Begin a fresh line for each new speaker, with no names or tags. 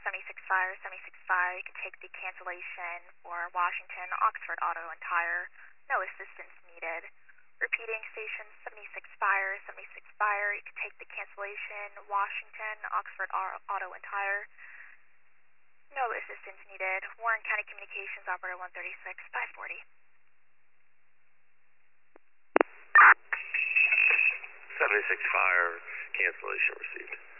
76 Fire, 76 Fire. You can take the cancellation for Washington, Oxford Auto and Tire. No assistance needed. Repeating, station 76 Fire, 76 Fire. You can take the cancellation, Washington, Oxford Auto and Tire. No assistance needed. Warren County Communications, Operator 136, 540.
76 Fire, cancellation received.